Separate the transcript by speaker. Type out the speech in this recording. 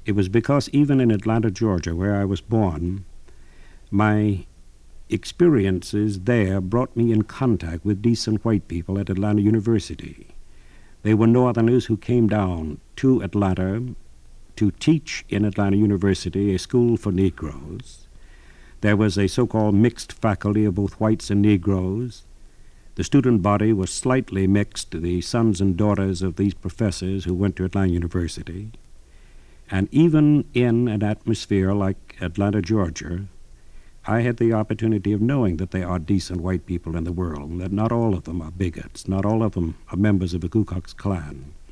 Speaker 1: It was because even in Atlanta, Georgia, where I was born, my experiences there brought me in contact with decent white people at Atlanta University. They were Northerners who came down to Atlanta to teach in Atlanta University, a school for Negroes. There was a so-called mixed faculty of both whites and Negroes. The student body was slightly mixed, the sons and daughters of these professors who went to Atlanta University. And even in an atmosphere like Atlanta, Georgia, I had the opportunity of knowing that there are decent white people in the world, and that not all of them are bigots, not all of them are members of the Ku Klux Klan.